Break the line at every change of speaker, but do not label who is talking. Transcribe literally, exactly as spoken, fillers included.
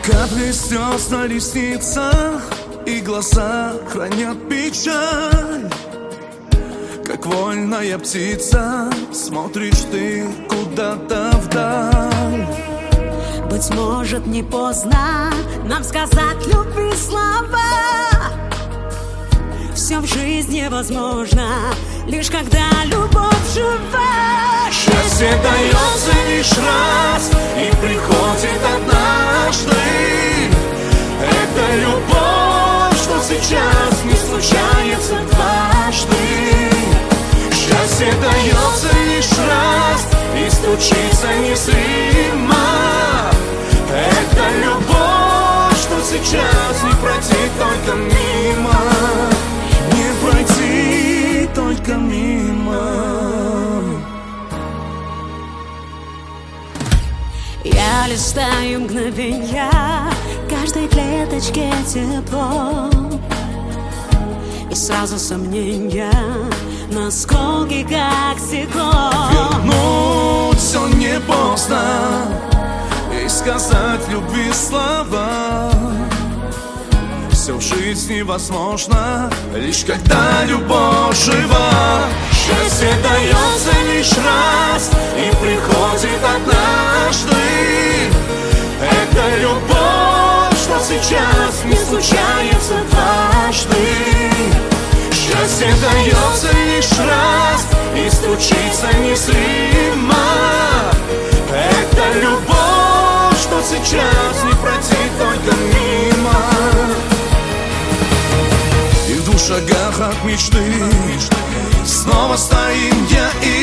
Капли слез на ресницах, и глаза хранят печаль. Как вольная птица смотришь ты куда-то вдаль.
Быть может, не поздно нам сказать любви слова. Все в жизни возможно, лишь когда любовь жива.
Счастье дается лишь раз и приходит однажды. Это любовь, что сейчас не случается дважды. Счастье дается лишь раз и стучится незримо. Это любовь, что сейчас не пройти только мимо. Не пройти только мимо.
Я листаю мгновенья, каждой клеточке тепло. И сразу сомнения, на осколки как стекло.
Вернуть все не поздно и сказать любви слова. Все в жизни возможно, лишь когда любовь жива. Счастье дается лишь раз и приходит однажды. Это любовь, что сейчас не случается дважды. Счастье дается лишь раз и стучится незримо. Это любовь, что сейчас не пройти только мимо. И в двух шагах от мечты снова стоим я и